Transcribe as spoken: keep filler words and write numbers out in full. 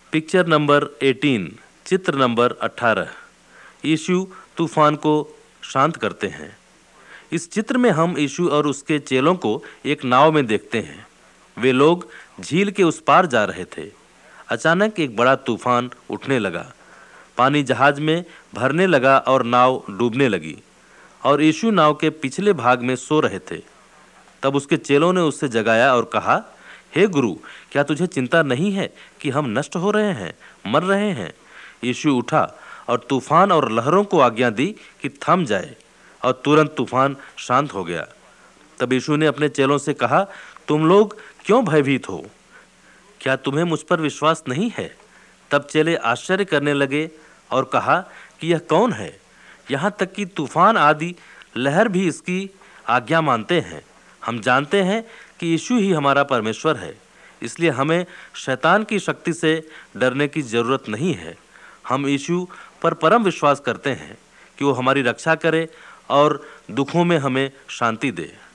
Picture number अठारह, चित्र number अठारह। यीशु तूफान को शांत करते हैं। इस चित्र में हम यीशु और उसके चेलों को एक नाव में देखते हैं। वे लोग झील के उस पार जा रहे थे। अचानक एक बड़ा तूफान उठने लगा। पानी जहाज में भरने लगा और नाव डूबने लगी और यीशु नाव के पिछले भाग में सो रहे थे। तब उसके चेलों ने उससे जगाया और कहा, हे गुरु, क्या तुझे चिंता नहीं है कि हम नष्ट हो रहे हैं, मर रहे हैं? यीशु उठा और तूफान और लहरों को आज्ञा दी कि थम जाए, और तुरंत तूफान शांत हो गया। तब यीशु ने अपने चेलों से कहा, तुम लोग क्यों भयभीत हो? क्या तुम्हें मुझ पर विश्वास नहीं है? तब चेले आश्चर्य करने लगे और कहा कि यह कौन है? यहाँ तक कि तूफान आदि लहर भी इसकी आज्ञा मानते हैं। हम जानते हैं कि यीशु ही हमारा परमेश्वर है, इसलिए हमें शैतान की शक्ति से डरने की जरूरत नहीं है। हम यीशु पर परम विश्वास करते हैं कि वो हमारी रक्षा करे और दुखों में हमें शांति दे।